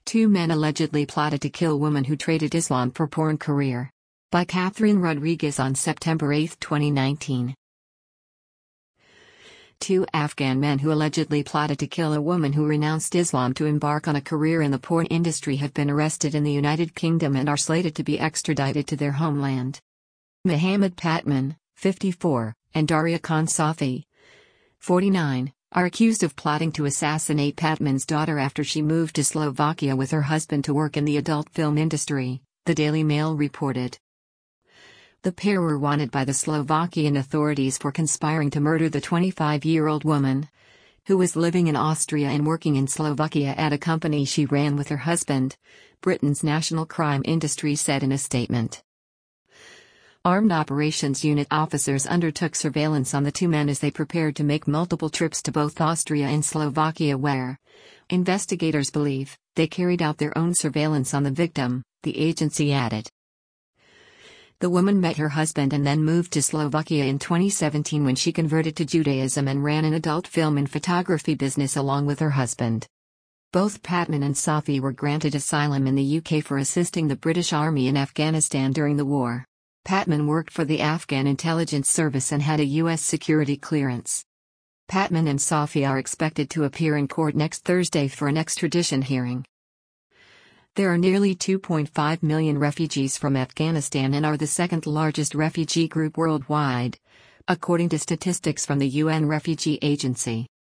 Two men allegedly plotted to kill woman who traded Islam for porn career. By Catherine Rodriguez on September 8, 2019. Two Afghan men who allegedly plotted to kill a woman who renounced Islam to embark on a career in the porn industry have been arrested in the United Kingdom and are slated to be extradited to their homeland. Mohammed Patman, 54, and Daria Khan Safi, 49, are accused of plotting to assassinate Patman's daughter after she moved to Slovakia with her husband to work in the adult film industry, the Daily Mail reported. The pair were wanted by the Slovakian authorities for conspiring to murder the 25-year-old woman, who was living in Austria and working in Slovakia at a company she ran with her husband, Britain's National Crime Industry said in a statement. Armed Operations Unit officers undertook surveillance on the two men as they prepared to make multiple trips to both Austria and Slovakia where, investigators believe, they carried out their own surveillance on the victim, the agency added. The woman met her husband and then moved to Slovakia in 2017 when she converted to Judaism and ran an adult film and photography business along with her husband. Both Patman and Safi were granted asylum in the UK for assisting the British Army in Afghanistan during the war. Patman worked for the Afghan intelligence service and had a U.S. security clearance. Patman and Safi are expected to appear in court next Thursday for an extradition hearing. There are nearly 2.5 million refugees from Afghanistan and are the second largest refugee group worldwide, according to statistics from the UN Refugee Agency.